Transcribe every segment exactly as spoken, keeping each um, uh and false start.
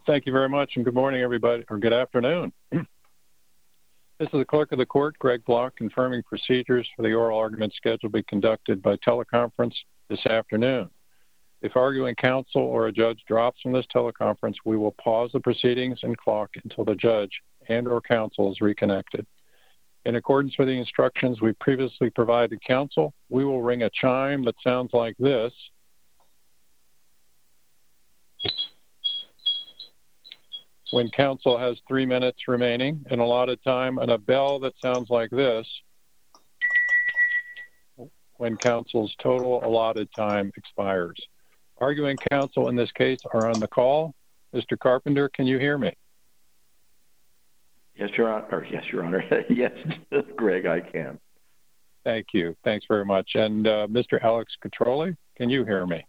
Thank you very much, and good morning, everybody, or good afternoon. This is the clerk of the court, Greg Block, confirming procedures for the oral argument scheduled to be conducted by teleconference this afternoon. If arguing counsel or a judge drops from this teleconference, we will pause the proceedings and clock until the judge and or counsel is reconnected. In accordance with the instructions we previously provided counsel, we will ring a chime that sounds like this. When counsel has three minutes remaining in allotted time, and a bell that sounds like this when counsel's total allotted time expires. Arguing counsel in this case are on the call. Mister Carpenter, can you hear me? Yes, Your Honor. Yes, Your Honor. Yes, Greg, I can. Thank you. Thanks very much. And uh, Mister Alex Catroli, can you hear me?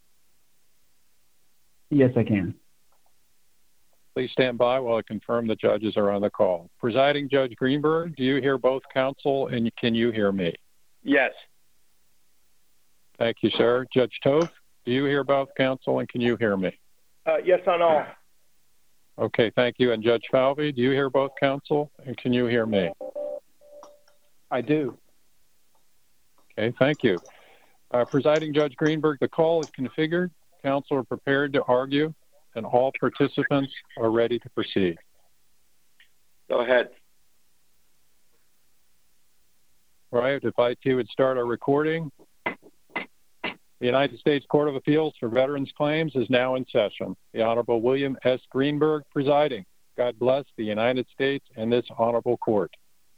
Yes, I can. Please stand by while I confirm the judges are on the call. Presiding Judge Greenberg, do you hear both counsel and can you hear me? Yes. Thank you, sir. Judge Toth, do you hear both counsel and can you hear me? Uh, yes on all. Okay, thank you. And Judge Falvey, do you hear both counsel and can you hear me? I do. Okay, thank you. Uh, Presiding Judge Greenberg, the call is configured. Counsel are prepared to argue, and all participants are ready to proceed. Go ahead. Right, if I T would start our recording. The United States Court of Appeals for Veterans Claims is now in session. The Honorable William S. Greenberg presiding. God bless the United States and this honorable court.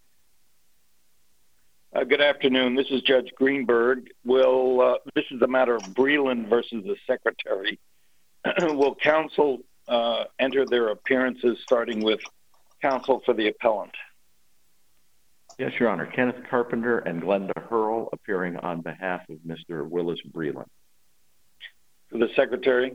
Uh, good afternoon. This is Judge Greenberg. Will uh, this is the matter of Breland versus the Secretary. Will counsel uh, enter their appearances, starting with counsel for the appellant? Yes, Your Honor. Kenneth Carpenter and Glenda Hurl appearing on behalf of Mister Willis Breland. For the Secretary?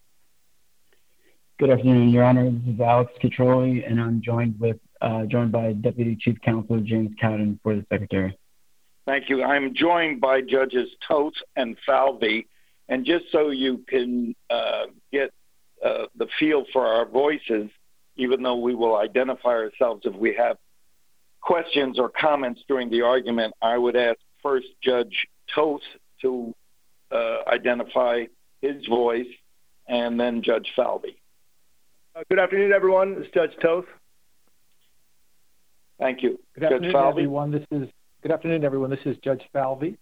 Good afternoon, Your Honor. This is Alex Catroli, and I'm joined with uh, joined by Deputy Chief Counsel James Cowden for the Secretary. Thank you. I'm joined by Judges Toth and Falvey. And just so you can uh, get uh, the feel for our voices, even though we will identify ourselves if we have questions or comments during the argument, I would ask first Judge Toth to uh, identify his voice, and then Judge Falvey. Uh, good afternoon, everyone. This is Judge Toth. Thank you. Good Judge afternoon, Falvey. everyone. This is good afternoon, everyone. This is Judge Falvey.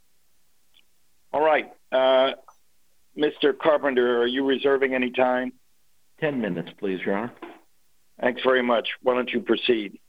All right. Uh, Mister Carpenter, are you reserving any time? Ten minutes, please, Your Honor. Thanks very much. Why don't you proceed?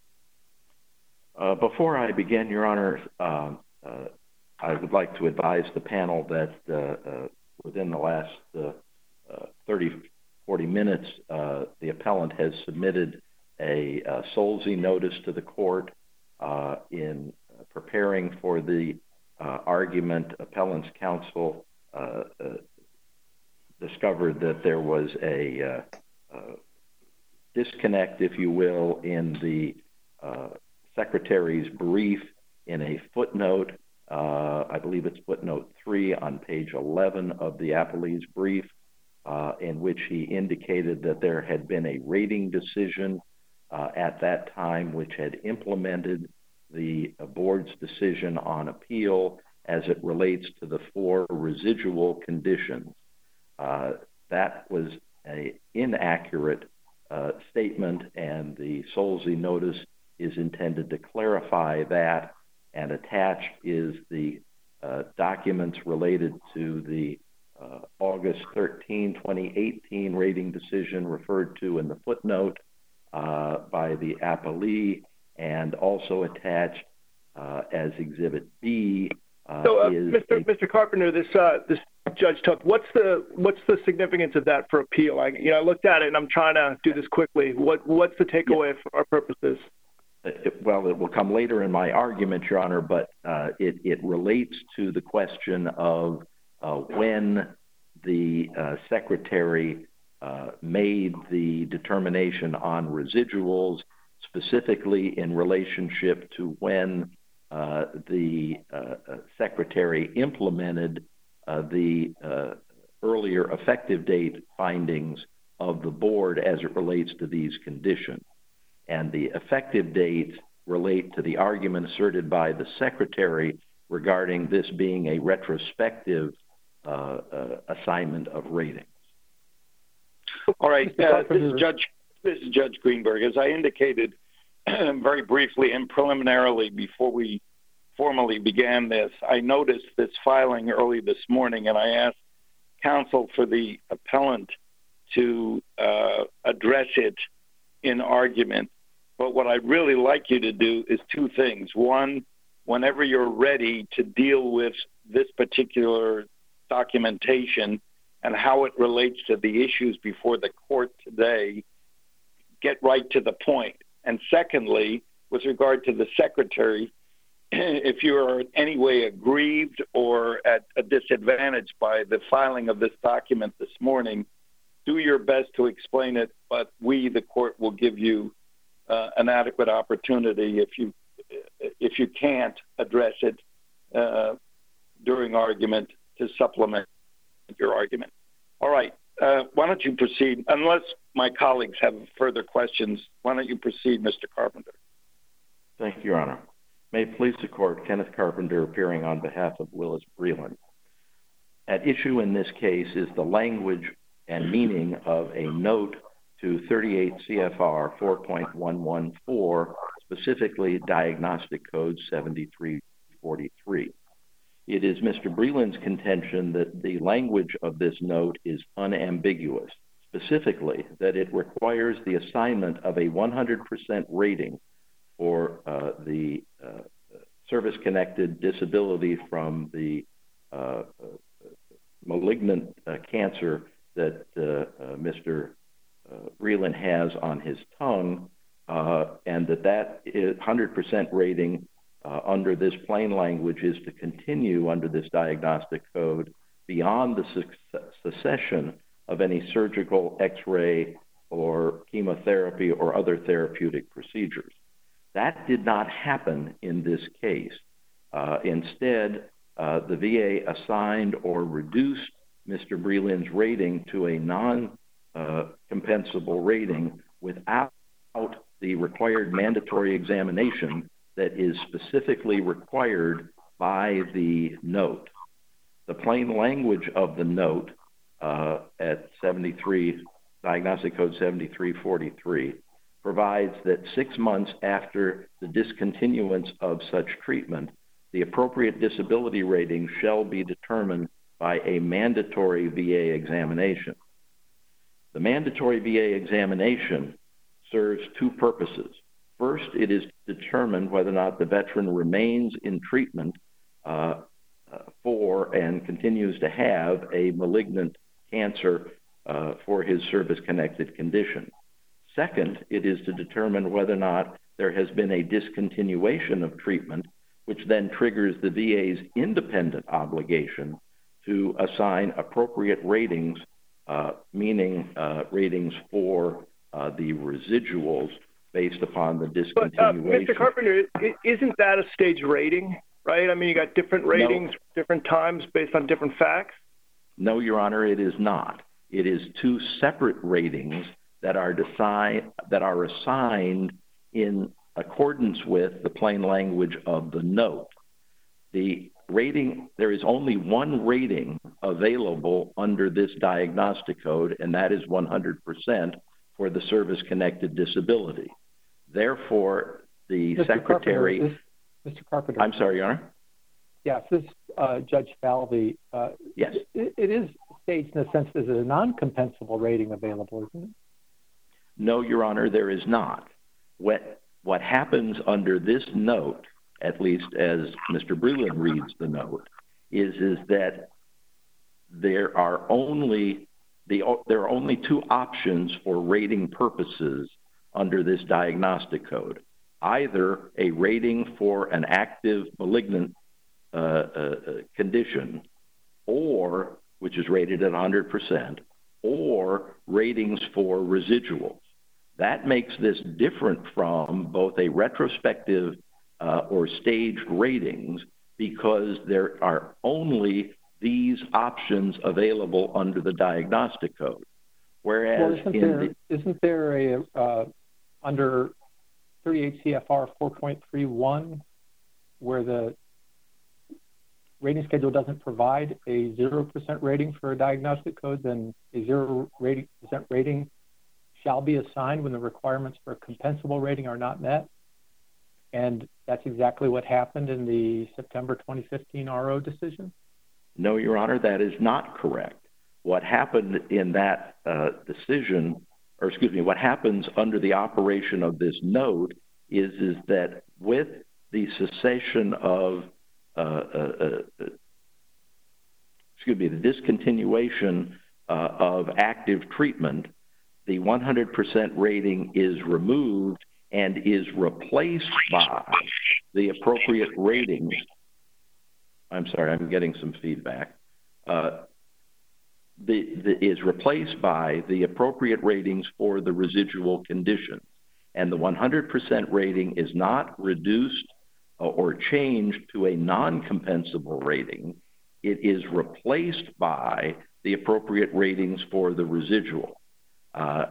Uh, before I begin, Your Honor, uh, uh, I would like to advise the panel that uh, uh, within the last uh, uh, thirty, forty minutes, uh, the appellant has submitted a uh, Solzy notice to the court uh, in uh, preparing for the uh, argument. Appellant's counsel uh, uh, discovered that there was a uh, uh, disconnect, if you will, in the uh, Secretary's brief in a footnote. Uh, I believe it's footnote three on page eleven of the appellee's brief, uh, in which he indicated that there had been a rating decision uh, at that time which had implemented the uh, board's decision on appeal as it relates to the four residual conditions. Uh, that was an inaccurate uh, statement, and the Solzy notice is intended to clarify that, and attached is the uh, documents related to the uh, August thirteenth, twenty eighteen rating decision referred to in the footnote uh, by the appellee, and also attached uh, as Exhibit B. Uh, so, uh, is Mister A... Mister Carpenter, this uh, this Judge Toth, what's the what's the significance of that for appeal? I you know I looked at it and I'm trying to do this quickly. What what's the takeaway yeah. for our purposes? It, well, it will come later in my argument, Your Honor, but uh, it, it relates to the question of uh, when the uh, Secretary uh, made the determination on residuals, specifically in relationship to when uh, the uh, Secretary implemented uh, the uh, earlier effective date findings of the board as it relates to these conditions. And the effective dates relate to the argument asserted by the secretary regarding this being a retrospective uh, uh, assignment of ratings. All right, uh, this is Judge this is Judge Greenberg. As I indicated very briefly and preliminarily before we formally began this, I noticed this filing early this morning, and I asked counsel for the appellant to uh, address it in argument. But what I'd really like you to do is two things. One, whenever you're ready to deal with this particular documentation and how it relates to the issues before the court today, get right to the point. And secondly, with regard to the secretary, if you are in any way aggrieved or at a disadvantage by the filing of this document this morning, do your best to explain it, but we, the court, will give you uh, an adequate opportunity if you if you can't address it uh, during argument to supplement your argument. All right. Uh, why don't you proceed? Unless my colleagues have further questions, why don't you proceed, Mister Carpenter? Thank you, Your Honor. May it please the court, Kenneth Carpenter appearing on behalf of Willis Breland. At issue in this case is the language and meaning of a note to thirty-eight C F R four point one one four, specifically Diagnostic Code seventy-three forty-three. It is Mister Breland's contention that the language of this note is unambiguous, specifically that it requires the assignment of a one hundred percent rating for uh, the uh, service-connected disability from the uh, malignant uh, cancer that uh, uh, Mister Uh, Breland has on his tongue, uh, and that that one hundred percent rating uh, under this plain language is to continue under this diagnostic code beyond the su- cessation of any surgical, X-ray, or chemotherapy or other therapeutic procedures. That did not happen in this case. Uh, instead, uh, the V A assigned or reduced Mister Breland's rating to a non Uh, compensable rating without the required mandatory examination that is specifically required by the note. The plain language of the note uh, at seventy-three, Diagnostic Code seventy-three forty-three, provides that six months after the discontinuance of such treatment, the appropriate disability rating shall be determined by a mandatory V A examination. The mandatory V A examination serves two purposes. First, it is to determine whether or not the veteran remains in treatment uh, uh, for and continues to have a malignant cancer uh, for his service-connected condition. Second, it is to determine whether or not there has been a discontinuation of treatment, which then triggers the V A's independent obligation to assign appropriate ratings Uh, meaning uh, ratings for uh, the residuals based upon the discontinuation. But, uh, Mister Carpenter, isn't that a stage rating, right? I mean, you got different ratings, no. different times based on different facts? No, Your Honor, it is not. It is two separate ratings that are, decide, that are assigned in accordance with the plain language of the note. The rating, there is only one rating available under this diagnostic code, and that is one hundred percent for the service-connected disability. Therefore, the Mister Secretary... Carpenter, this, Mister Carpenter. I'm sorry, Your Honor? Yes, this uh, Judge Falvey. Uh, yes. It, it is staged in the sense that there's a non-compensable rating available, isn't it? No, Your Honor, there is not. What, what happens under this note, at least as Mister Breland reads the note, is, is that there are only the there are only two options for rating purposes under this diagnostic code. Either a rating for an active malignant uh, uh, condition, or which is rated at one hundred percent, or ratings for residuals. That makes this different from both a retrospective Uh, or staged ratings because there are only these options available under the diagnostic code. Whereas well, isn't in there, the, isn't there a, uh, under thirty-eight C F R four point three one, where the rating schedule doesn't provide a zero percent rating for a diagnostic code, then a zero percent rating shall be assigned when the requirements for a compensable rating are not met? And that's exactly what happened in the September twenty fifteen R O decision? No, Your Honor, that is not correct. What happened in that uh, decision, or excuse me, what happens under the operation of this note is, is that with the cessation of, uh, uh, uh, excuse me, the discontinuation uh, of active treatment, the one hundred percent rating is removed and is replaced by the appropriate ratings. I'm sorry, I'm getting some feedback. Uh, the, the, is replaced by the appropriate ratings for the residual conditions. And the one hundred percent rating is not reduced or changed to a non-compensable rating. It is replaced by the appropriate ratings for the residual. Uh,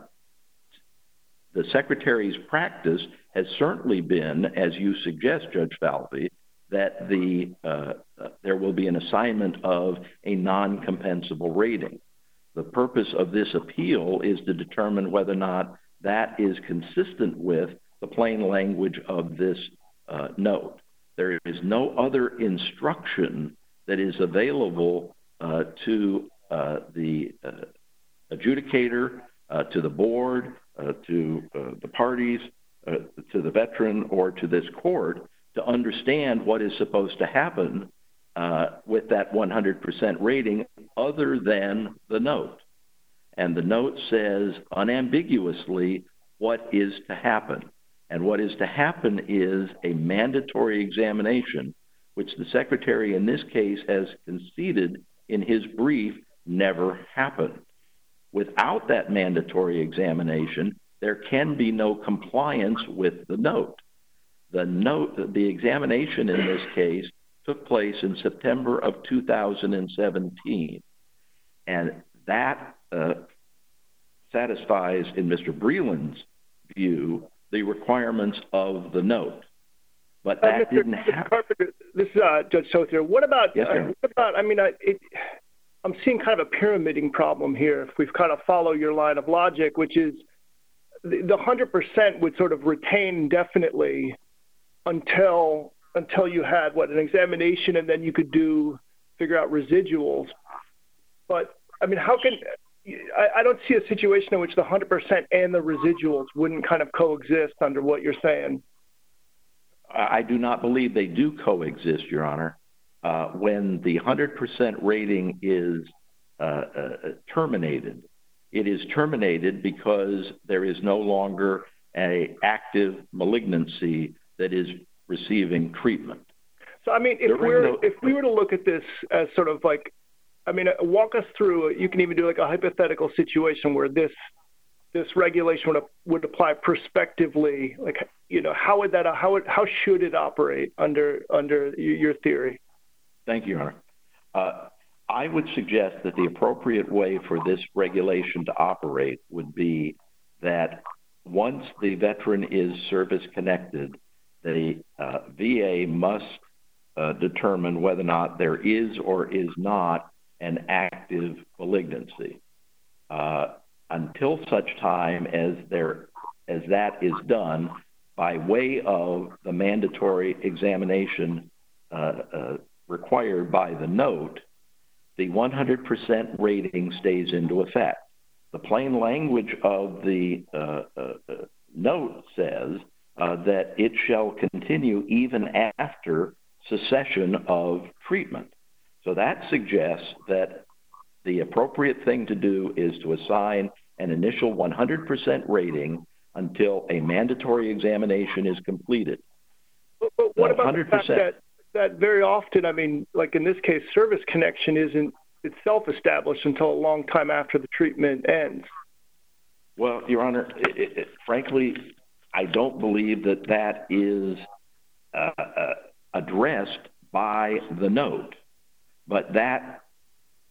the Secretary's practice has certainly been, as you suggest, Judge Falvey, that the, uh, uh, there will be an assignment of a non-compensable rating. The purpose of this appeal is to determine whether or not that is consistent with the plain language of this uh, note. There is no other instruction that is available uh, to uh, the uh, adjudicator, uh, to the board, uh, to uh, the parties, uh, to the veteran, or to this court to understand what is supposed to happen uh, with that one hundred percent rating other than the note. And the note says unambiguously what is to happen. And what is to happen is a mandatory examination, which the Secretary in this case has conceded in his brief never happened. Without that mandatory examination, there can be no compliance with the note. The note, the examination in this case took place in September of two thousand seventeen. And that uh, satisfies, in Mister Breland's view, the requirements of the note. But that uh, Mister didn't happen. This is uh, Judge Souther. What about, yes, uh, what about, I mean, I, it, I'm seeing kind of a pyramiding problem here if we've kind of follow your line of logic, which is the, the one hundred percent would sort of retain indefinitely until until you had, what, an examination, and then you could do, figure out residuals. But, I mean, how can, I, I don't see a situation in which the one hundred percent and the residuals wouldn't kind of coexist under what you're saying. I do not believe they do coexist, Your Honor. Uh, when the one hundred percent rating is uh, uh, terminated, it is terminated because there is no longer an active malignancy that is receiving treatment. So, I mean, if During we're the, if we were to look at this as sort of like, I mean, walk us through. You can even do like a hypothetical situation where this this regulation would would apply prospectively. Like, you know, how would that how would, how should it operate under under your theory? Thank you, Your Honor. Uh, I would suggest that the appropriate way for this regulation to operate would be that once the veteran is service connected, the uh, V A must uh, determine whether or not there is or is not an active malignancy. Uh, until such time as there as that is done by way of the mandatory examination uh, uh, required by the note, the one hundred percent rating stays into effect. The plain language of the uh, uh, note says uh, that it shall continue even after cessation of treatment. So that suggests that the appropriate thing to do is to assign an initial one hundred percent rating until a mandatory examination is completed. But, but what about the fact that, that very often, I mean, like in this case, service connection isn't itself established until a long time after the treatment ends? Well, Your Honor, it, it, frankly, I don't believe that that is uh, uh, addressed by the note, but that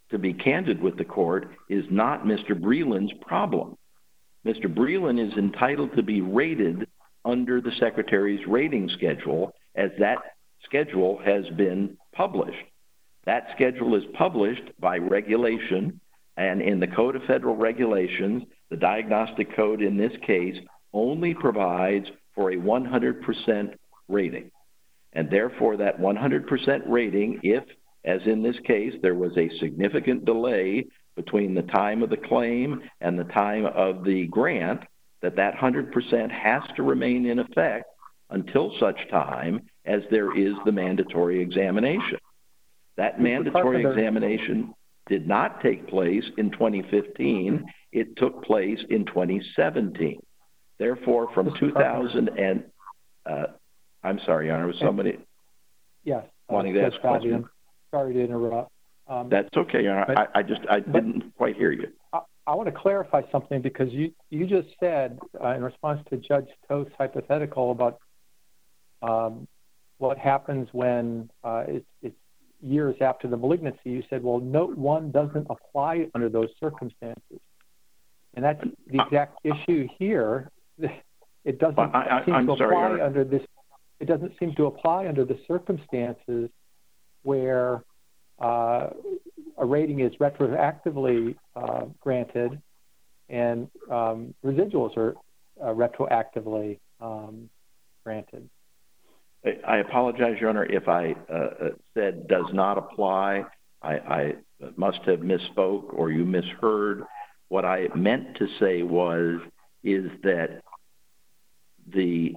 to be candid with the court, is not Mister Breland's problem. Mister Breland is entitled to be rated under the Secretary's rating schedule, as that schedule has been published. That schedule is published by regulation, and in the Code of Federal Regulations, the Diagnostic Code in this case only provides for a one hundred percent rating. And therefore, that one hundred percent rating, if, as in this case, there was a significant delay between the time of the claim and the time of the grant, that that one hundred percent has to remain in effect until such time as there is the mandatory examination. That mandatory examination did not take place in twenty fifteen. It took place in twenty seventeen. Therefore, from two thousand and, uh, I'm sorry, Your Honor, was somebody yes, wanting to ask a question? Sorry to interrupt. Um, That's okay, Your Honor. but, I, I just, I but, didn't quite hear you. I, I want to clarify something, because you, you just said, uh, in response to Judge Toth's hypothetical about um, what happens when uh, it's, it's years after the malignancy, you said, well, note one doesn't apply under those circumstances. And that's the exact issue here. It doesn't I, I, seem I'm to sorry, apply under this. It doesn't seem to apply under the circumstances where uh, a rating is retroactively uh, granted and um, residuals are uh, retroactively um, granted. I apologize, Your Honor, if I uh, said does not apply. I, I must have misspoke or you misheard. What I meant to say was, is that the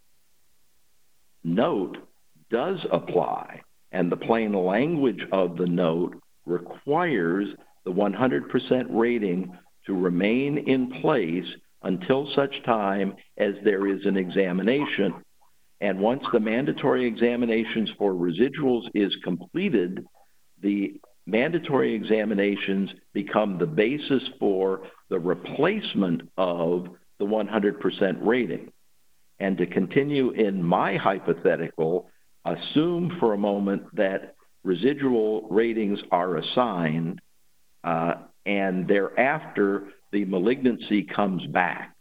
note does apply, and the plain language of the note requires the one hundred percent rating to remain in place until such time as there is an examination. And once the mandatory examinations for residuals is completed, the mandatory examinations become the basis for the replacement of the one hundred percent rating. And to continue in my hypothetical, assume for a moment that residual ratings are assigned uh, and thereafter the malignancy comes back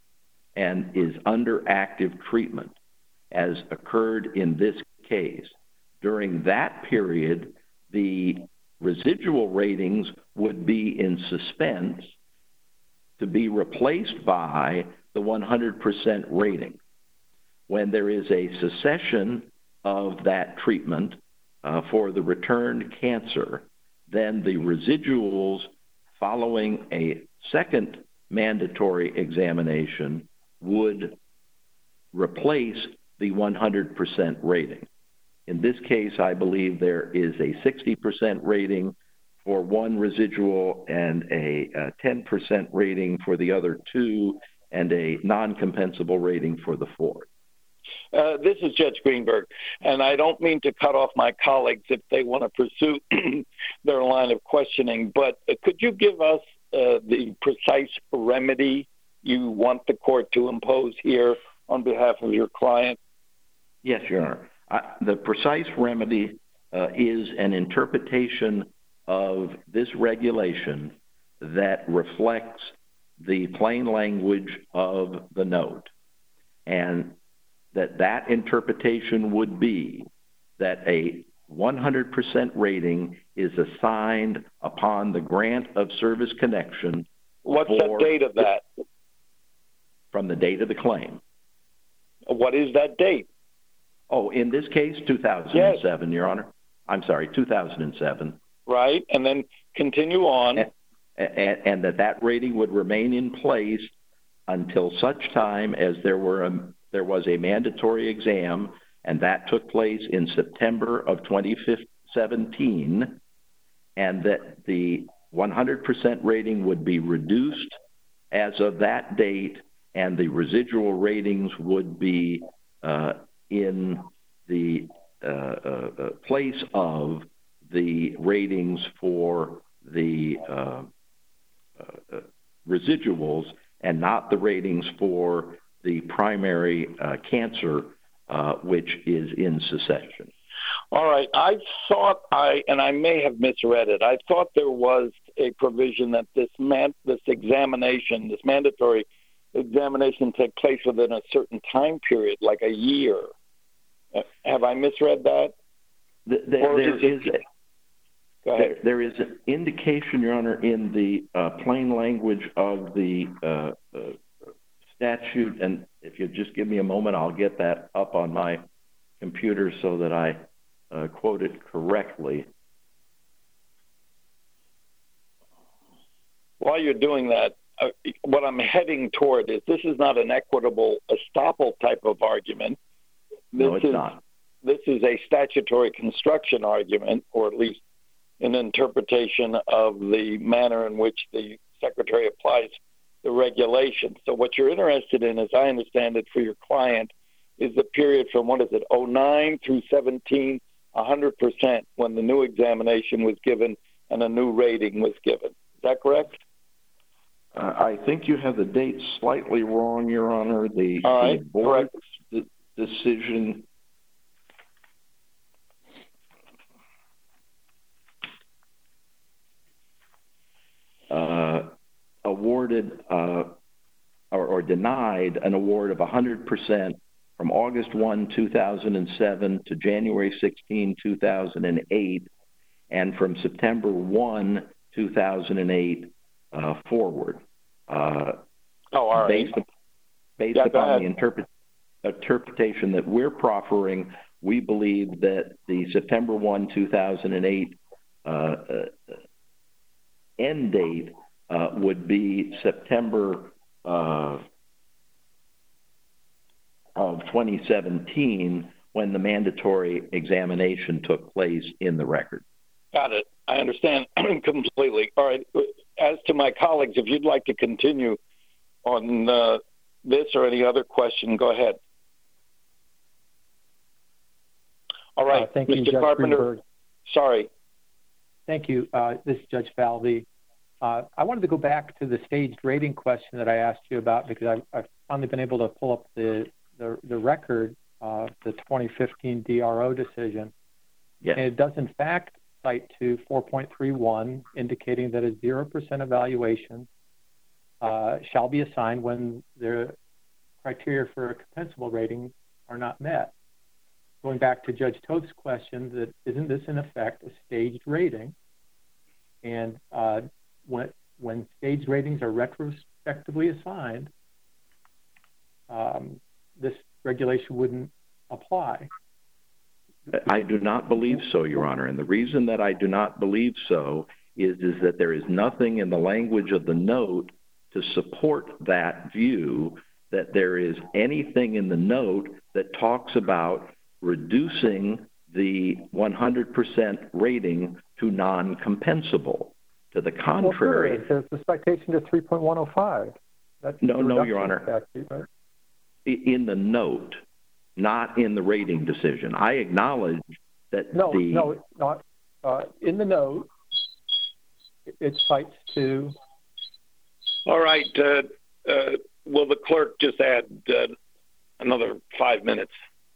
and is under active treatment, as occurred in this case. During that period, the residual ratings would be in suspense to be replaced by the one hundred percent rating. When there is a cessation of that treatment uh, for the returned cancer, then the residuals following a second mandatory examination would replace the one hundred percent rating. In this case, I believe there is a sixty percent rating for one residual and a, a ten percent rating for the other two, and a non-compensable rating for the fourth. Uh, this is Judge Greenberg, and I don't mean to cut off my colleagues if they want to pursue their line of questioning, but could you give us uh, the precise remedy you want the court to impose here on behalf of your client? Yes, Your Honor. Uh, the precise remedy uh, is an interpretation of this regulation that reflects the plain language of the note, and that that interpretation would be that a one hundred percent rating is assigned upon the grant of service connection. What's the date of that? From the date of the claim. What is that date? Oh, in this case, two thousand seven, yes. Your Honor. I'm sorry, two thousand seven. Right, and then continue on. And, and, and that that rating would remain in place until such time as there were a, there was a mandatory exam, and that took place in September of twenty seventeen, and that the one hundred percent rating would be reduced as of that date, and the residual ratings would be uh, in the uh, uh, place of the ratings for the uh, uh, residuals, and not the ratings for the primary uh, cancer, uh, which is in succession. All right. I thought I, and I may have misread it, I thought there was a provision that this man, this examination, this mandatory examination take place within a certain time period, like a year. Uh, have I misread that? The, the, there is, is Go ahead. There, there is an indication, Your Honor, in the uh, plain language of the uh, uh, statute, and if you just give me a moment, I'll get that up on my computer so that I uh, quote it correctly. While you're doing that, uh, what I'm heading toward is this is not an equitable estoppel type of argument. This No, it's is, not. This is a statutory construction argument, or at least an interpretation of the manner in which the Secretary applies the regulation. So what you're interested in, as I understand it for your client, is the period from, what is it, oh nine through seventeen, one hundred percent when the new examination was given and a new rating was given. Is that correct? Uh, I think you have the date slightly wrong, Your Honor. The, All right, the board's de- decision uh, awarded uh, or, or denied an award of one hundred percent from August first, two thousand seven to January sixteenth, two thousand eight, and from September first, two thousand eight uh, forward. Uh, oh, all right. Based, based yeah, upon the interpret, interpretation that we're proffering, we believe that the September first, two thousand eight uh, uh, end date uh, would be September uh, of twenty seventeen when the mandatory examination took place in the record. Got it. I understand completely. All right. As to my colleagues, if you'd like to continue on uh, this or any other question, go ahead. All right, uh, thank Mister you, Judge Carpenter. Greenberg. Sorry. Thank you. Uh, this is Judge Falvey. Uh, I wanted to go back to the staged rating question that I asked you about because I've, I've finally been able to pull up the the, the record of the twenty fifteen D R O decision. Yes. And it does, in fact, cite to four point three one, indicating that a zero percent evaluation uh, shall be assigned when the criteria for a compensable rating are not met. Going back to Judge Toth's question, that isn't this in effect a staged rating? And uh, when when staged ratings are retrospectively assigned, um, this regulation wouldn't apply. I do not believe so, Your Honor. And the reason that I do not believe so is, is that there is nothing in the language of the note to support that view, that there is anything in the note that talks about reducing the one hundred percent rating to non-compensable. To the contrary. Well, there's a citation to three point one oh five. That's no, no, Your Honor. Statute, right? In the note, not in the rating decision. I acknowledge that no, the... No, not uh, in the note. It cites to... All right. Uh, uh, will the clerk just add uh, another five minutes?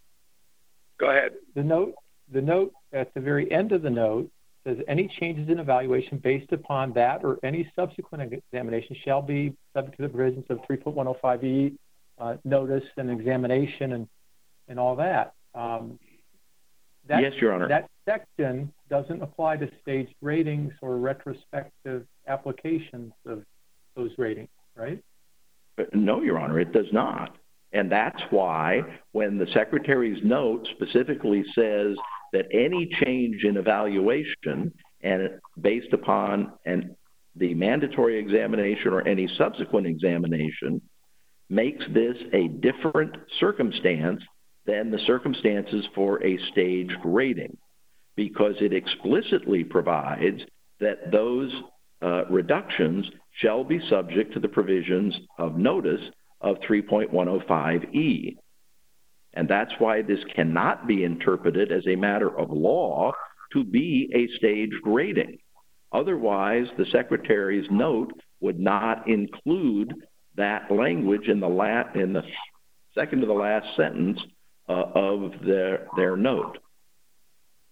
Go ahead. The note, the note at the very end of the note says any changes in evaluation based upon that or any subsequent examination shall be subject to the provisions of three point one oh five E, uh, notice and examination and, and all that. Um, that. Yes, Your Honor. That section doesn't apply to staged ratings or retrospective applications of those ratings, right? No, Your Honor, it does not. And that's why when the Secretary's note specifically says that any change in evaluation and based upon an, the mandatory examination or any subsequent examination makes this a different circumstance than the circumstances for a staged rating, because it explicitly provides that those uh, reductions shall be subject to the provisions of notice of three point one oh five E. And that's why this cannot be interpreted as a matter of law to be a staged rating. Otherwise, the Secretary's note would not include that language in the, la- in the second to the last sentence uh, of their, their note.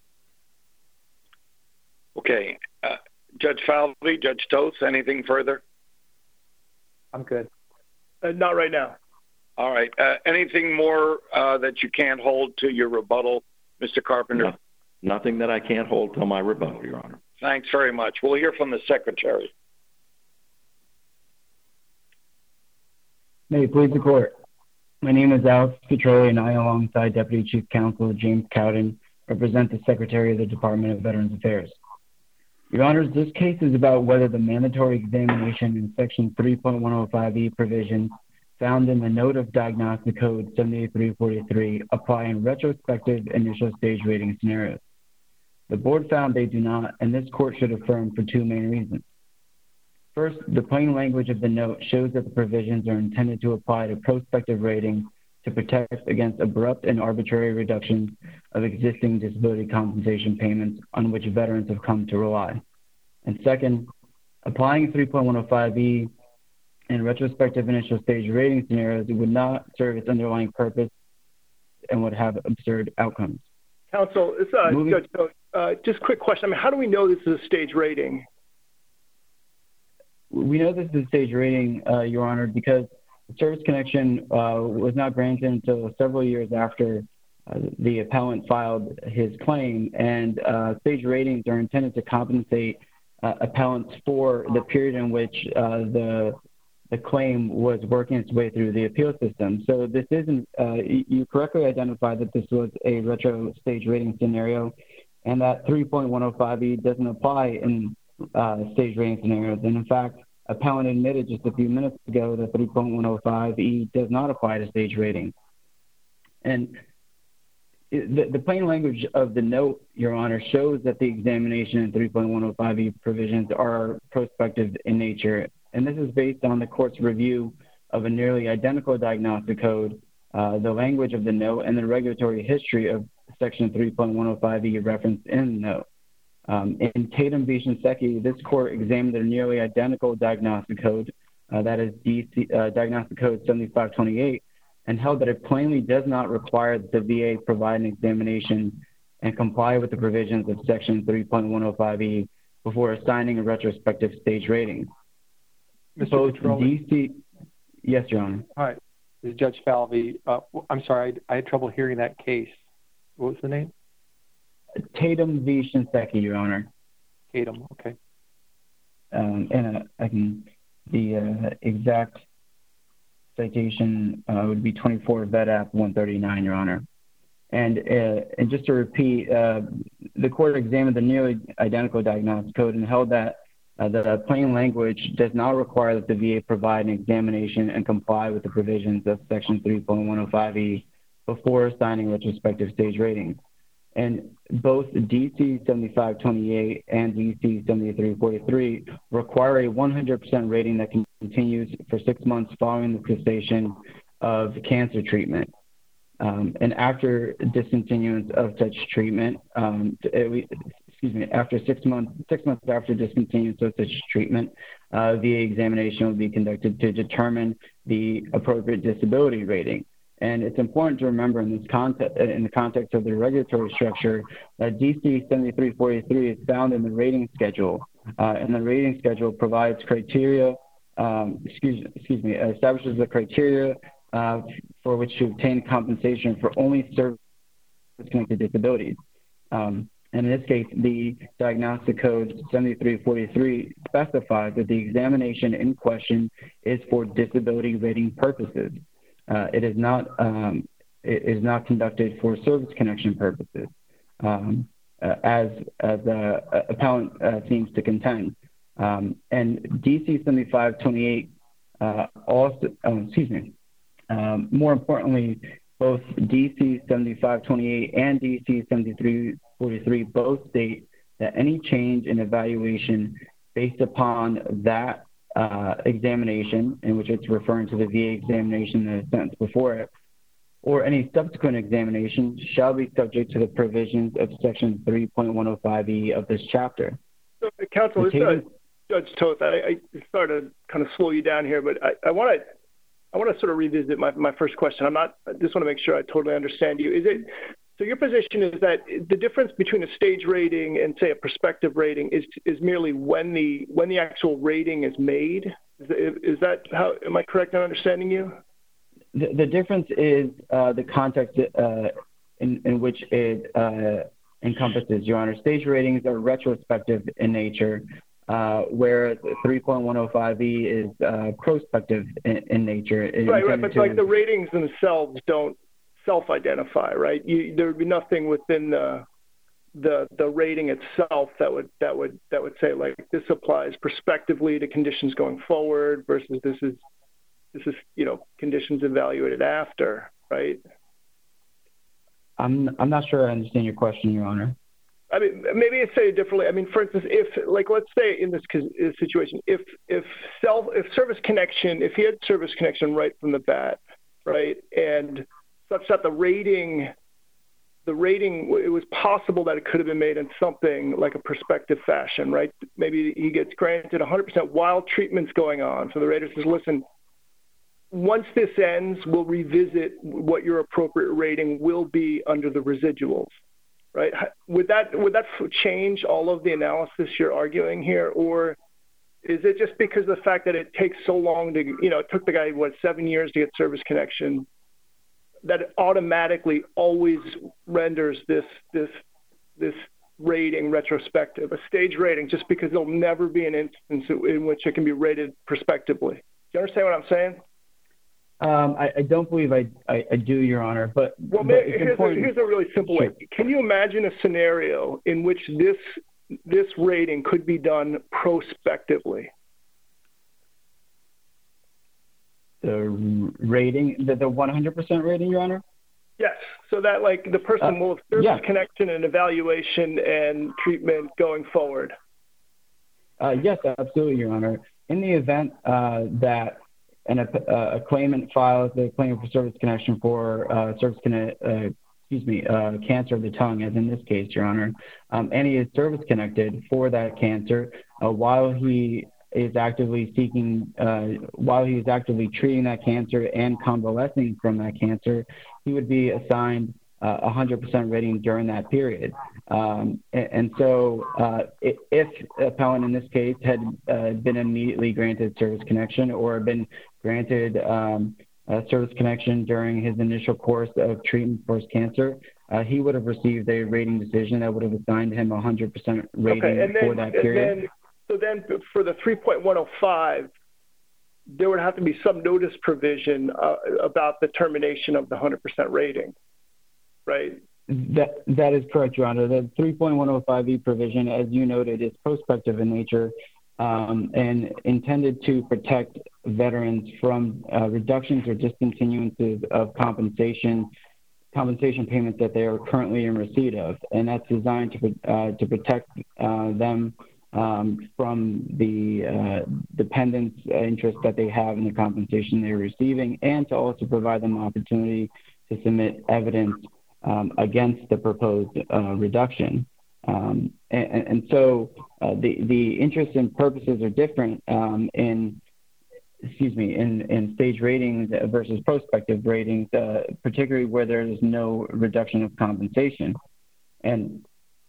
Okay. Uh, Judge Falvey, Judge Toth, anything further? I'm good. Uh, not right now. All right. Uh, anything more uh, that you can't hold to your rebuttal, Mister Carpenter? No, nothing that I can't hold till my rebuttal, Your Honor. Thanks very much. We'll hear from the Secretary. May it please the court. My name is Alex Petroli, and I, alongside Deputy Chief Counsel James Cowden, represent the Secretary of the Department of Veterans Affairs. Your Honors, this case is about whether the mandatory examination in Section three point one oh five E provisions found in the Note of Diagnostic Code seventy-three forty-three apply in retrospective initial stage rating scenarios. The board found they do not, and this court should affirm for two main reasons. First, the plain language of the note shows that the provisions are intended to apply to prospective rating to protect against abrupt and arbitrary reductions of existing disability compensation payments on which veterans have come to rely. And second, applying three point one oh five E in retrospective initial stage rating scenarios would not serve its underlying purpose and would have absurd outcomes. Counsel, it's, uh, Moving- Judge, uh, just a quick question. I mean, how do we know this is a stage rating? We know this is a stage rating, uh, Your Honor, because the service connection uh, was not granted until several years after uh, the appellant filed his claim, and uh, stage ratings are intended to compensate uh, appellants for the period in which uh, the the claim was working its way through the appeal system. So this isn't, uh, you correctly identified that this was a retro stage rating scenario, and that three point one oh five E doesn't apply in uh, stage rating scenarios. And in fact, appellant admitted just a few minutes ago that three point one oh five E does not apply to stage rating. And the, the plain language of the note, Your Honor, shows that the examination in three point one oh five E provisions are prospective in nature. And this is based on the court's review of a nearly identical diagnostic code, uh, the language of the note, and the regulatory history of Section three point one oh five E referenced in the note. Um, in Tatum v. Shinseki, this court examined a nearly identical diagnostic code, uh, that is D C, uh, Diagnostic Code seventy-five twenty-eight, and held that it plainly does not require that the V A provide an examination and comply with the provisions of Section three point one oh five E before assigning a retrospective stage rating. Mister Both Petroli. D C, yes, Your Honor. Hi, this is Judge Falvey. Uh, I'm sorry, I, I had trouble hearing that case. What was the name? Tatum v. Shinseki, Your Honor. Tatum, okay. Um, and uh, I can, the uh, exact citation uh, would be twenty-four V E D A P one thirty-nine, Your Honor. And, uh, and just to repeat, uh, the court examined the nearly identical diagnostic code and held that uh, the plain language does not require that the V A provide an examination and comply with the provisions of Section three point one oh five E before assigning retrospective stage ratings. And both D C seventy-five twenty-eight and D C seventy-three forty-three require a one hundred percent rating that continues for six months following the cessation of cancer treatment. Um, and after discontinuance of such treatment, um, it, excuse me, after six months, six months after discontinuance of such treatment, uh, V A examination will be conducted to determine the appropriate disability rating. And it's important to remember in this context, in the context of the regulatory structure, that D C seventy-three forty-three is found in the rating schedule, uh, and the rating schedule provides criteria. Um, excuse, excuse me, establishes the criteria uh, for which to obtain compensation for only service-connected disabilities. Um, and in this case, the Diagnostic Code seventy-three forty-three specifies that the examination in question is for disability rating purposes. Uh, it is not um, it is not conducted for service connection purposes, um, uh, as as the uh, appellant uh, seems to contend. Um, and D C seventy-five twenty-eight uh, also, oh, excuse me. Um, more importantly, both D C seventy-five twenty-eight and D C seventy-three forty-three both state that any change in evaluation based upon that Uh, examination, in which it's referring to the V A examination in the sentence before it, or any subsequent examination shall be subject to the provisions of Section three point one oh five E of this chapter. So, Counsel, this, uh, Judge Toth, I, I started to kind of slow you down here, but I want to I want to sort of revisit my, my first question. I'm not, I just want to make sure I totally understand you. Is it So your position is that the difference between a stage rating and, say, a prospective rating is is merely when the when the actual rating is made. Is, is that how? Am I correct in understanding you? The, the difference is uh, the context uh, in in which it uh, encompasses, Your Honor. Stage ratings are retrospective in nature, uh, where three point one oh five E is uh, prospective in, in nature. Right, right. But to, like the ratings themselves don't self-identify, right? You, there would be nothing within the the the rating itself that would that would that would say like this applies prospectively to conditions going forward versus this is this is you know conditions evaluated after, right? I'm I'm not sure I understand your question, Your Honor. I mean, maybe I say it differently. I mean, for instance, if like let's say in this situation, if if self if service connection, if he had service connection right from the bat, right, and such that the rating, the rating, it was possible that it could have been made in something like a prospective fashion, right? Maybe he gets granted one hundred percent while treatment's going on. So the rater says, listen, once this ends, we'll revisit what your appropriate rating will be under the residuals, right? Would that, would that change all of the analysis you're arguing here? Or is it just because of the fact that it takes so long to, you know, it took the guy, what, seven years to get service connection, that it automatically always renders this this this rating retrospective, a stage rating, just because there'll never be an instance in which it can be rated prospectively? Do you understand what I'm saying? Um, I, I don't believe I, I, I do, Your Honor. But, well, but maybe, here's, a, here's a really simple sure. way. Can you imagine a scenario in which this this rating could be done prospectively? The rating, the, the one hundred percent rating, Your Honor? Yes. So that, like, the person uh, will have service yeah. connection and evaluation and treatment going forward. Uh, yes, absolutely, Your Honor. In the event uh, that an, uh, a claimant files a claim for service connection for uh, service conne- uh, excuse me, uh, cancer of the tongue, as in this case, Your Honor, um, and he is service connected for that cancer uh, while he is actively seeking, uh, while he is actively treating that cancer and convalescing from that cancer, he would be assigned uh, one hundred percent rating during that period. Um, and, and so uh, if appellant in this case had uh, been immediately granted service connection or been granted um, a service connection during his initial course of treatment for his cancer, uh, he would have received a rating decision that would have assigned him one hundred percent rating okay, and then, for that period. And then, so then for the three point one oh five, there would have to be some notice provision uh, about the termination of the one hundred percent rating, right? That That is correct, Your Honor. The three point one oh five E provision, as you noted, is prospective in nature um, and intended to protect veterans from uh, reductions or discontinuances of compensation compensation payments that they are currently in receipt of. And that's designed to, uh, to protect uh, them Um, from the uh, dependents' interest that they have in the compensation they're receiving, and to also provide them opportunity to submit evidence um, against the proposed uh, reduction. Um, and, and so uh, the the interests and purposes are different um, in excuse me in, in stage ratings versus prospective ratings, uh, particularly where there is no reduction of compensation. And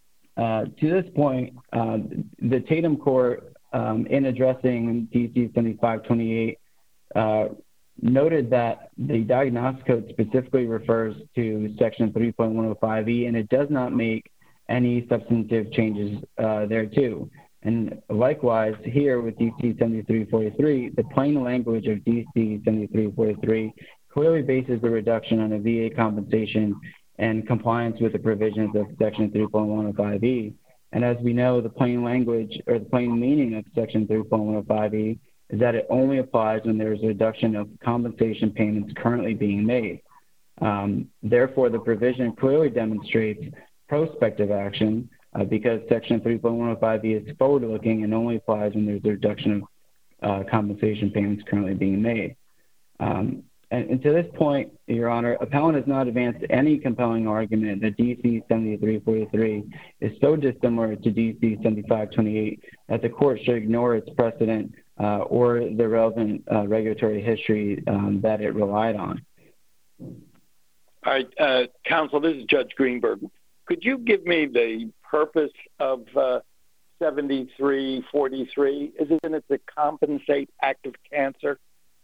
Uh, to this point, uh, the Tatum Court, um, in addressing D C seventy-five twenty-eight, uh, noted that the diagnostic code specifically refers to Section three point one oh five E, and it does not make any substantive changes uh, there too. And likewise, here with D C seventy-three forty-three, the plain language of D C seventy-three forty-three clearly bases the reduction on a V A compensation and compliance with the provisions of Section three point one oh five E. And as we know, the plain language or the plain meaning of Section three point one oh five E is that it only applies when there is a reduction of compensation payments currently being made. Um, therefore, the provision clearly demonstrates prospective action uh, because Section three point one oh five E is forward-looking and only applies when there's a reduction of uh, compensation payments currently being made. Um, And, and to this point, Your Honor, appellant has not advanced any compelling argument that D C seventy-three forty-three is so dissimilar to D C seventy-five twenty-eight that the court should ignore its precedent uh, or the relevant uh, regulatory history um, that it relied on. All right, uh, counsel, this is Judge Greenberg. Could you give me the purpose of uh, seventy-three forty-three? Isn't it to compensate active cancer?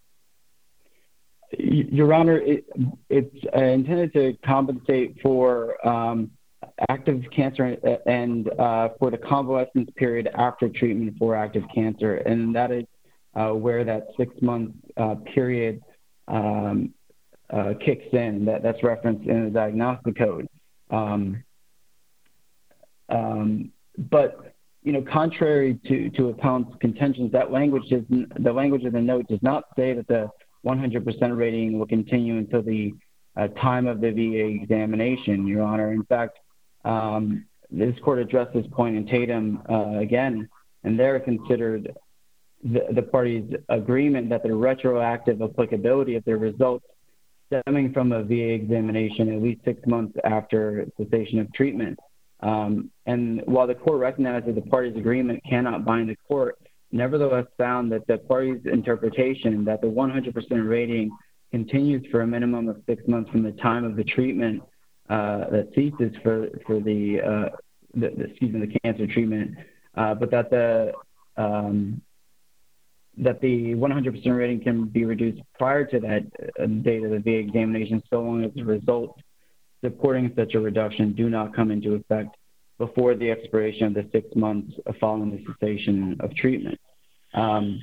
Your Honor, it, it's uh, intended to compensate for um, active cancer and uh, for the convalescence period after treatment for active cancer, and that is uh, where that six-month uh, period um, uh, kicks in. That, that's referenced in the diagnostic code. Um, um, but you know, contrary to to appellant's contentions, that language is the language of the note does not say that the one hundred percent rating will continue until the uh, time of the V A examination, Your Honor. In fact, um, this court addressed this point in Tatum uh, again, and there considered the, the parties' agreement that the retroactive applicability of their results stemming from a V A examination at least six months after cessation of treatment. Um, and while the court recognized that the parties' agreement cannot bind the court, nevertheless found that the parties' interpretation that the one hundred percent rating continues for a minimum of six months from the time of the treatment uh, that ceases for for the, uh, the, the excuse me the cancer treatment, uh, but that the um, that the one hundred percent rating can be reduced prior to that uh, date of the V A examination, so long as the results supporting such a reduction do not come into effect before the expiration of the six months following the cessation of treatment. Um,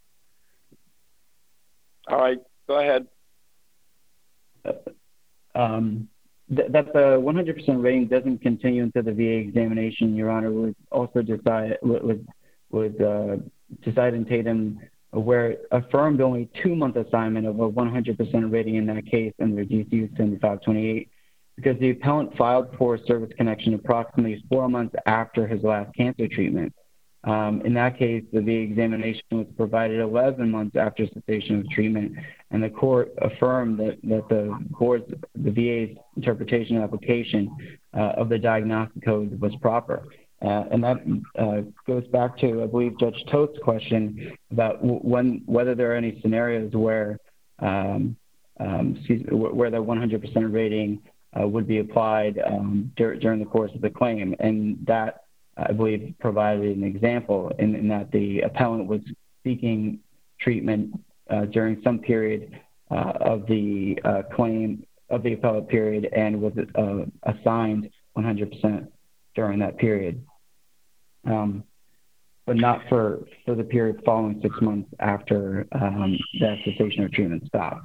All right, go ahead. Uh, um, th- that the one hundred percent rating doesn't continue until the V A examination, Your Honor, was also decided was was uh, decided in Tatum, where it affirmed only two-month assignment of a one hundred percent rating in that case under D C seventy-five twenty-eight. Because the appellant filed for service connection approximately four months after his last cancer treatment. Um, in that case, the V A examination was provided eleven months after cessation of treatment, and the court affirmed that, that the board's, the V A's interpretation and application uh, of the diagnostic code was proper. Uh, and that uh, goes back to, I believe, Judge Toth's question about w- when, whether there are any scenarios where, um, um, excuse me, where the one hundred percent rating Uh, would be applied um, dur- during the course of the claim. And that, I believe, provided an example in, in that the appellant was seeking treatment uh, during some period uh, of the uh, claim, of the appellate period, and was uh, assigned one hundred percent during that period, um, but not for, for the period following six months after um, that cessation of treatment stopped.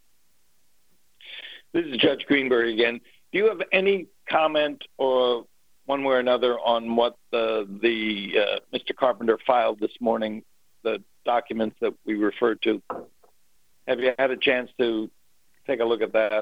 This is Judge Greenberg again. Do you have any comment or one way or another on what the, the uh, Mister Carpenter filed this morning, the documents that we referred to? Have you had a chance to take a look at that?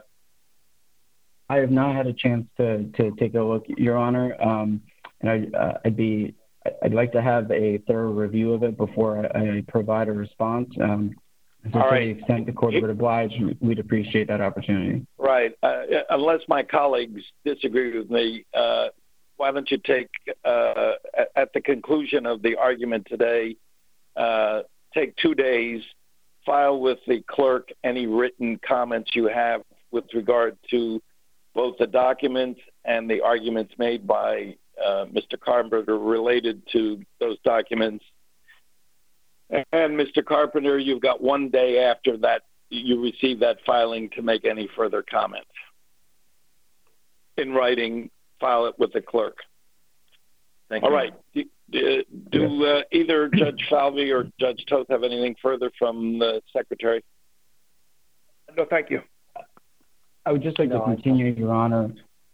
I have not had a chance to, to take a look, Your Honor, um, and I, uh, I'd be I'd like to have a thorough review of it before I, I provide a response. Um, So All to right. the extent the court would oblige, we'd appreciate that opportunity. Right. Uh, unless my colleagues disagree with me, uh, why don't you take, uh, at, at the conclusion of the argument today, uh, take two days, file with the clerk any written comments you have with regard to both the documents and the arguments made by uh, Mister Carpenter related to those documents. And Mister Carpenter, you've got one day after that you receive that filing to make any further comments. In writing, file it with the clerk. Thank All you. right. Do, do uh, either Judge Falvey or Judge Toth have anything further from the Secretary? No, thank you. I would just like No, to continue, Your Honor.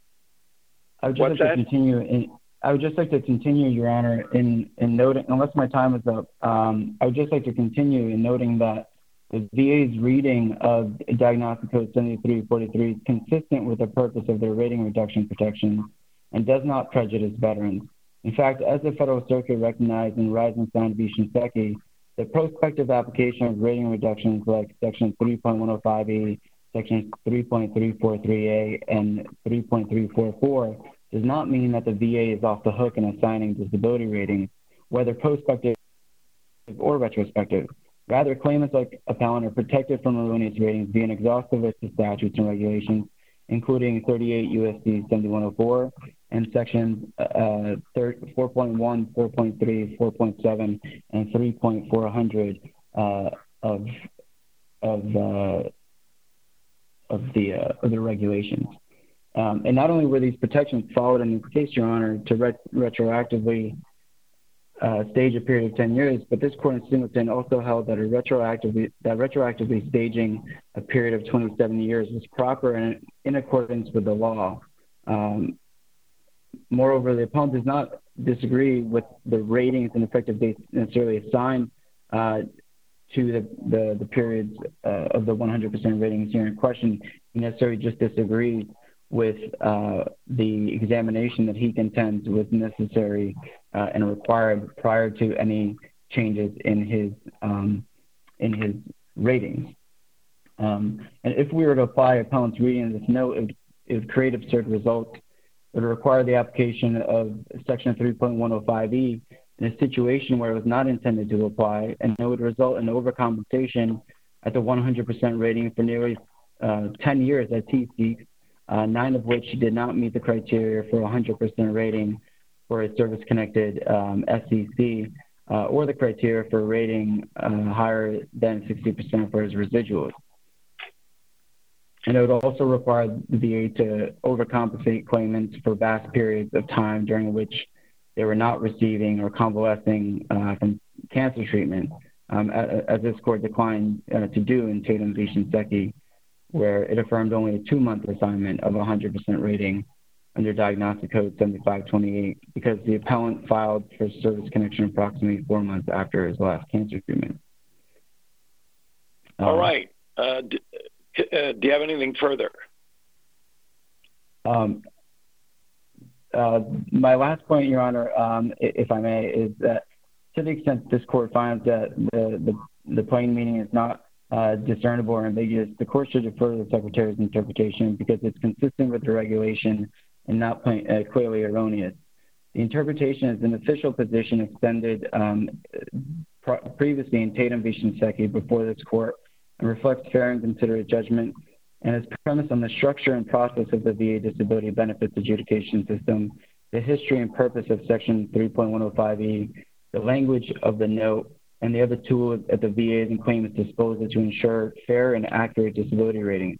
I would just What's like that? to continue in, I would just like to continue, Your Honor, in, in noting, unless my time is up, um, I would just like to continue in noting that the V A's reading of Diagnostic Code seventy-three forty-three is consistent with the purpose of their rating reduction protections and does not prejudice veterans. In fact, as the Federal Circuit recognized in Rising Sound v. Shinseki, the prospective application of rating reductions like Section three point one oh five E, Section three point three forty-three A, and three point three forty-four does not mean that the V A is off the hook in assigning disability ratings, whether prospective or retrospective. Rather, claimants like appellant are protected from erroneous ratings via an exhaustive list of statutes and regulations including thirty-eight U S C seventy-one oh four and sections uh, four point one, four point three, four point seven, and three point four hundred uh, of of uh, of the uh, of the regulations. Um, and not only were these protections followed in this case, Your Honor, to ret- retroactively uh, stage a period of ten years, but this court in Singleton also held that a retroactively that retroactively staging a period of twenty-seven years was proper and in accordance with the law. Um, moreover, the appellant does not disagree with the ratings and effective dates necessarily assigned uh, to the, the, the periods uh, of the one hundred percent ratings here in question. He necessarily just disagrees with uh, the examination that he contends was necessary uh, and required prior to any changes in his um, in his ratings. Um, and if we were to apply appellant's reading of this note, it would, it would create absurd results. It would require the application of Section three point one oh five E in a situation where it was not intended to apply, and it would result in overcompensation at the one hundred percent rating for nearly uh, ten years at T C, uh, nine of which did not meet the criteria for one hundred percent rating for a service-connected um, S E C, uh, or the criteria for a rating uh, higher than sixty percent for his residuals. And it would also require the V A to overcompensate claimants for vast periods of time during which they were not receiving or convalescing uh, from cancer treatment, um, as this court declined uh, to do in Tatum v. Shinseki, where it affirmed only a two-month assignment of one hundred percent rating under Diagnostic Code seventy-five twenty-eight because the appellant filed for service connection approximately four months after his last cancer treatment. Um, All right. Uh, d- uh, do you have anything further? Um, Uh, my last point, Your Honor, um, if I may, is that to the extent this court finds that the, the, the plain meaning is not uh, discernible or ambiguous, the court should defer to the Secretary's interpretation because it's consistent with the regulation and not plain, uh, clearly erroneous. The interpretation is an official position extended um, pro- previously in Tatum v. Shinseki before this court and reflects fair and considerate judgment and is premised on the structure and process of the V A disability benefits adjudication system, the history and purpose of Section three point one oh five E, the language of the note, and the other tools at the V A's and claimants' disposal to ensure fair and accurate disability ratings.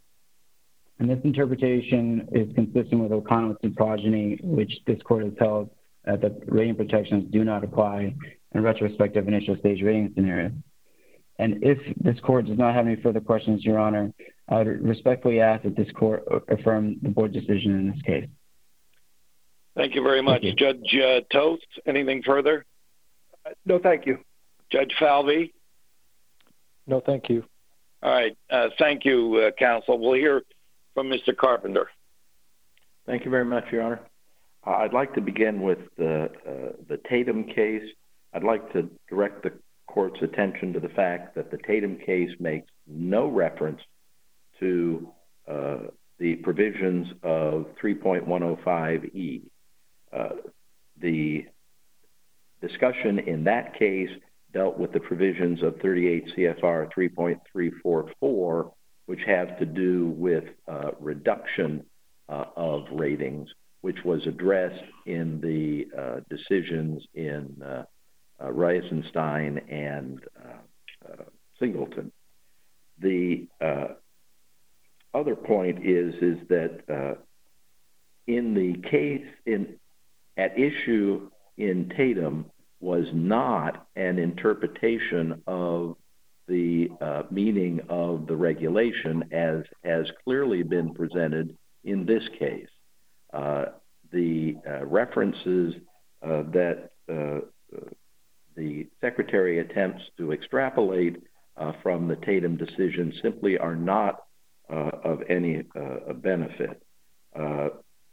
And this interpretation is consistent with O'Connell and progeny, which this court has held uh, that rating protections do not apply in retrospective initial stage rating scenarios. And if this court does not have any further questions, Your Honor, I would respectfully ask that this court affirm the board decision in this case. Thank you very much. You. Judge uh, Toth, anything further? Uh, no, thank you. Judge Falvey? No, thank you. All right. Uh, thank you, uh, counsel. We'll hear from Mister Carpenter. Thank you very much, Your Honor. Uh, I'd like to begin with the, uh, the Tatum case. I'd like to direct the court's attention to the fact that the Tatum case makes no reference to uh, the provisions of three point one oh five E. Uh, the discussion in that case dealt with the provisions of thirty-eight C F R three point three four four, which have to do with uh, reduction uh, of ratings, which was addressed in the uh, decisions in uh, uh, Reisenstein and uh, uh, Singleton. The uh, other point is is that uh, in the case in at issue in Tatum was not an interpretation of the uh, meaning of the regulation as has clearly been presented in this case. Uh, the uh, references uh, that uh, the Secretary attempts to extrapolate uh, from the Tatum decision simply are not uh, of any uh, benefit. Uh,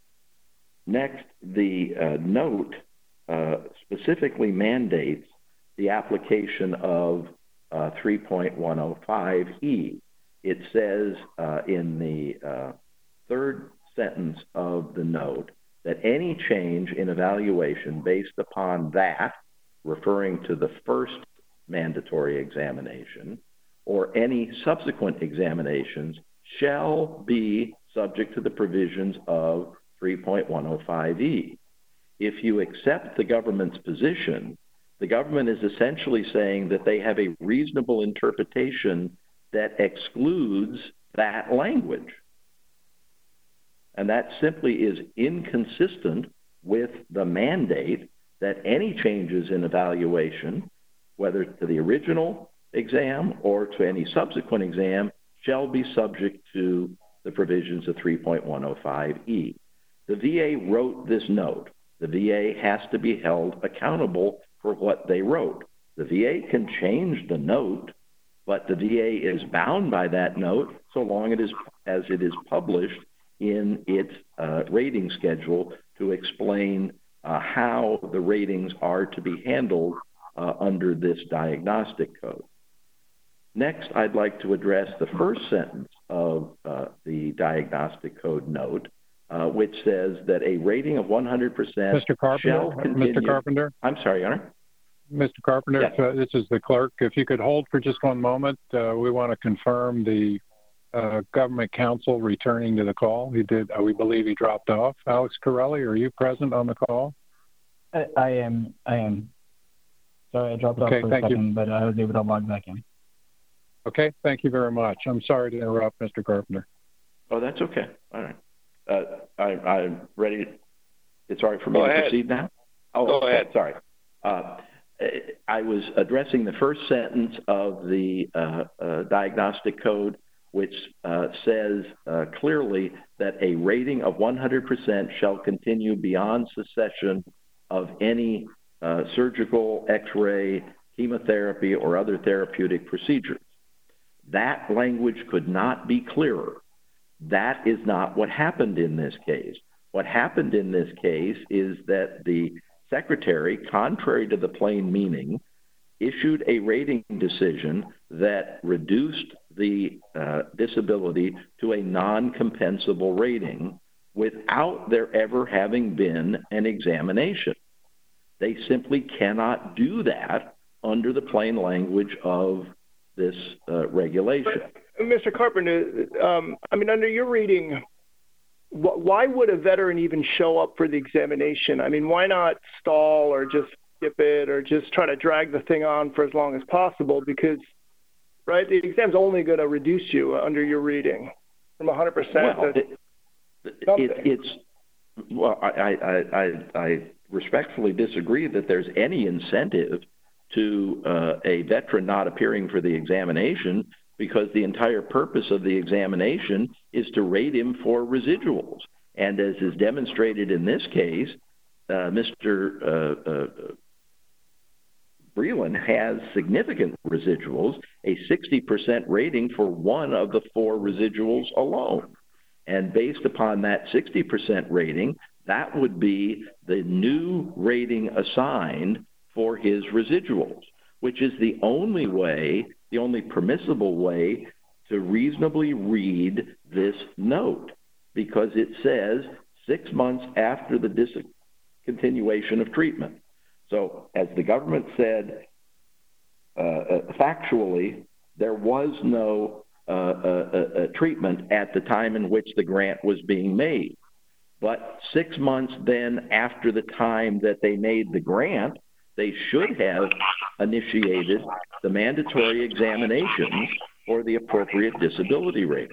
next, the uh, note uh, specifically mandates the application of uh, three point one oh five E. It says uh, in the uh, third sentence of the note that any change in evaluation based upon that, referring to the first mandatory examination, or any subsequent examinations shall be subject to the provisions of three point one oh five E. If you accept the government's position, the government is essentially saying that they have a reasonable interpretation that excludes that language. And that simply is inconsistent with the mandate that any changes in evaluation, whether to the original exam or to any subsequent exam, shall be subject to the provisions of three point one oh five E. The V A wrote this note. The V A has to be held accountable for what they wrote. The V A can change the note, but the V A is bound by that note so long it is, as it is published in its uh, rating schedule to explain uh, how the ratings are to be handled uh, under this diagnostic code. Next, I'd like to address the first sentence of uh, the diagnostic code note, uh, which says that a rating of one hundred percent Mister Carpenter, shall continue. Mister Carpenter? I'm sorry, Your Honor. Mister Carpenter, Yes. uh, this is the clerk. If you could hold for just one moment, uh, we want to confirm the uh, government counsel returning to the call. He did. Uh, we believe he dropped off. Alex Corelli, are you present on the call? I, I am. I am. Sorry, I dropped Okay, off for a thank you. second, but I was able to log back in. Okay, thank you very much. I'm sorry to interrupt, Mister Carpenter. Oh, that's okay. All right. Uh, I, I'm ready. It's all right for me Go to ahead. proceed now? Oh, Go okay. ahead. Sorry. Uh, I was addressing the first sentence of the uh, uh, diagnostic code, which uh, says uh, clearly that a rating of one hundred percent shall continue beyond cessation of any uh, surgical, X-ray, chemotherapy, or other therapeutic procedures. That language could not be clearer. That is not what happened in this case. What happened in this case is that the Secretary, contrary to the plain meaning, issued a rating decision that reduced the uh, disability to a non-compensable rating without there ever having been an examination. They simply cannot do that under the plain language of this uh, regulation. But, Mister Carpenter, um, I mean, under your reading, wh- why would a veteran even show up for the examination? I mean, why not stall or just skip it or just try to drag the thing on for as long as possible? Because, right, the exam's only going to reduce you under your reading from one hundred percent Well, to it, it, it's, well, I, I, I, I respectfully disagree that there's any incentive to uh, a veteran not appearing for the examination, because the entire purpose of the examination is to rate him for residuals. And as is demonstrated in this case, uh, Mister Uh, uh, Breland has significant residuals, a sixty percent rating for one of the four residuals alone. And based upon that sixty percent rating, that would be the new rating assigned for his residuals, which is the only way, the only permissible way to reasonably read this note, because it says six months after the discontinuation of treatment. So as the government said, uh, uh, factually, there was no uh, uh, uh, treatment at the time in which the grant was being made. But six months then after the time that they made the grant, they should have initiated the mandatory examinations for the appropriate disability rating.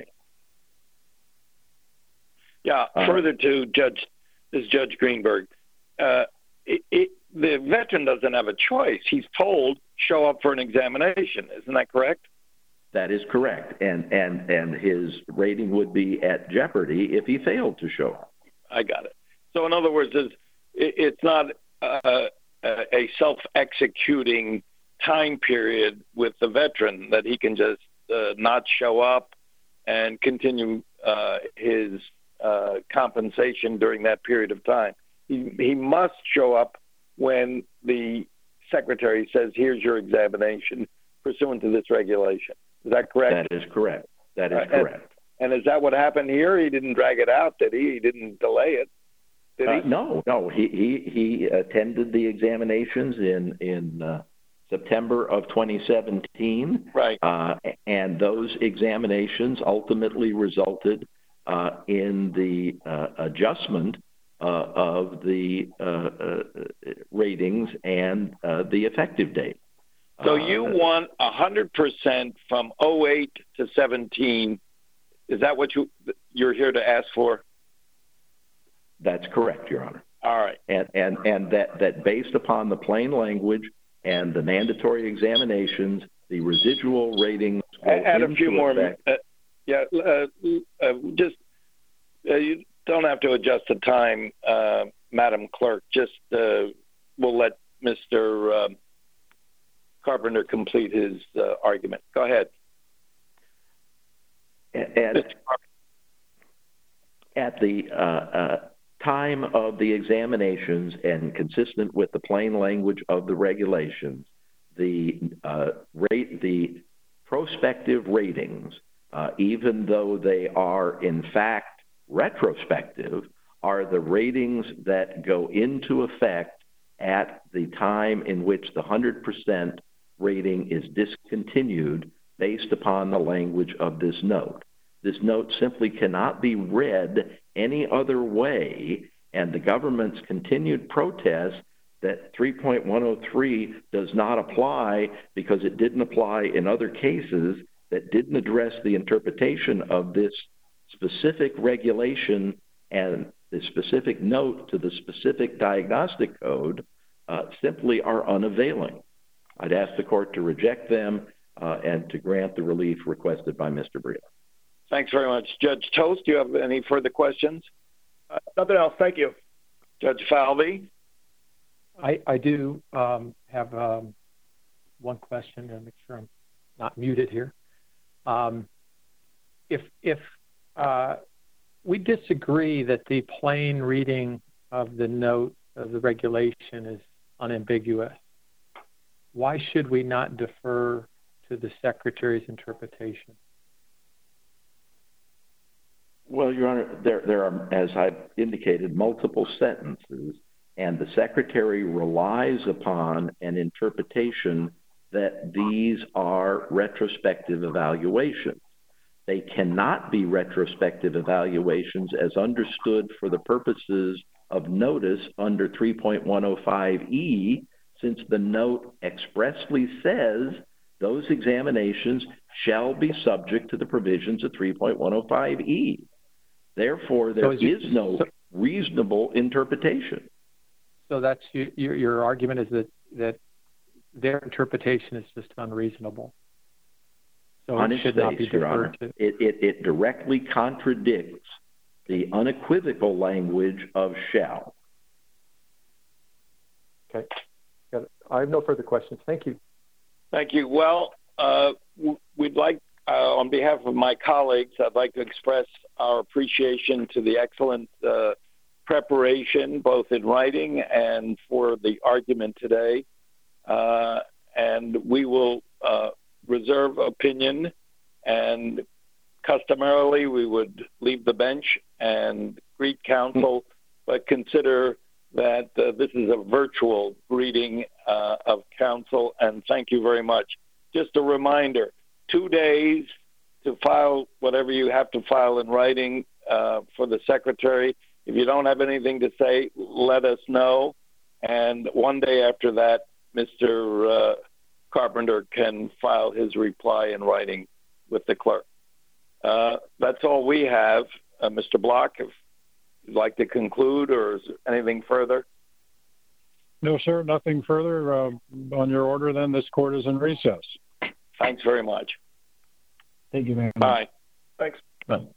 Yeah, Uh, further to Judge, this is Judge Greenberg. Uh, it, it, the veteran doesn't have a choice. He's told, show up for an examination. Isn't that correct? That is correct. And, and, and his rating would be at jeopardy if he failed to show up. I got it. So in other words, it's, it's not uh, a self-executing time period with the veteran that he can just uh, not show up and continue uh, his uh, compensation during that period of time. He, he must show up when the secretary says, here's your examination pursuant to this regulation. Is that correct? That is correct. That is Uh, and- correct. And is that what happened here? He didn't drag it out, did he? He didn't delay it, did he? Uh, no, no. He, he, he attended the examinations in, in uh, September of twenty seventeen. Right. Uh, and those examinations ultimately resulted uh, in the uh, adjustment uh, of the uh, uh, ratings and uh, the effective date. So you uh, want one hundred percent from oh eight to seventeen. Is that what you, you're here to ask for? That's correct, Your Honor. All right. And, and, and that, that based upon the plain language and the mandatory examinations, the residual ratings will add a few more. Effect. Uh, yeah, uh, uh, just uh, you don't have to adjust the time, uh, Madam Clerk. Just uh, we'll let Mister Um, Carpenter complete his uh, argument. Go ahead. At, at the uh, uh, time of the examinations and consistent with the plain language of the regulations, the uh, rate, the prospective ratings, uh, even though they are in fact retrospective, are the ratings that go into effect at the time in which the one hundred percent rating is discontinued based upon the language of this note. This note simply cannot be read any other way, and the government's continued protest that three point one oh three does not apply because it didn't apply in other cases that didn't address the interpretation of this specific regulation and the specific note to the specific diagnostic code uh, simply are unavailing. I'd ask the court to reject them uh, and to grant the relief requested by Mister Bria. Thanks very much. Judge Tost, do you have any further questions? Uh, nothing else. Thank you. Judge Falvey? I, I do um, have um, one question to make sure I'm not muted here. Um, if if uh, we disagree that the plain reading of the note of the regulation is unambiguous, why should we not defer to the Secretary's interpretation? Well, Your Honor, there, there are, as I've indicated, multiple sentences, and the Secretary relies upon an interpretation that these are retrospective evaluations. They cannot be retrospective evaluations as understood for the purposes of notice under three point one oh five E, since the note expressly says those examinations shall be subject to the provisions of three point one oh five E. Therefore, there so is, is no so, reasonable interpretation. So that's your, your argument is that, that their interpretation is just unreasonable. So On it its should face, not be Your deferred Honor, to. It, it, it directly contradicts the unequivocal language of shall. Okay. Got it. I have no further questions. Thank you. Thank you. Well, uh, we'd like, uh, on behalf of my colleagues, I'd like to express our appreciation to the excellent uh, preparation, both in writing and for the argument today. Uh, and we will uh, reserve opinion, and customarily we would leave the bench and greet counsel, but consider that uh, this is a virtual greeting uh, of counsel, and thank you very much. Just a reminder, two days to file whatever you have to file in writing uh, for the Secretary. If you don't have anything to say, let us know. And one day after that, Mister Uh, Carpenter can file his reply in writing with the clerk. Uh, that's all we have. Uh, Mister Block, if you'd like to conclude, or is there anything further? No, sir, nothing further. Uh, on your order, then, this court is in recess. Thanks very much. Thank you very much. Bye. Thanks. Bye.